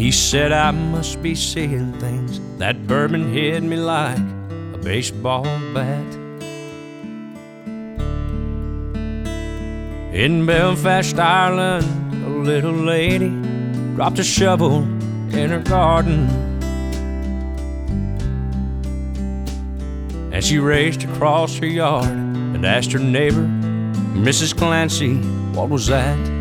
he said I must be seeing things. That bourbon hit me like a baseball bat. In Belfast, Ireland, a little lady dropped a shovel in her garden, and she raced across her yard and asked her neighbor, Mrs. Clancy, what was that?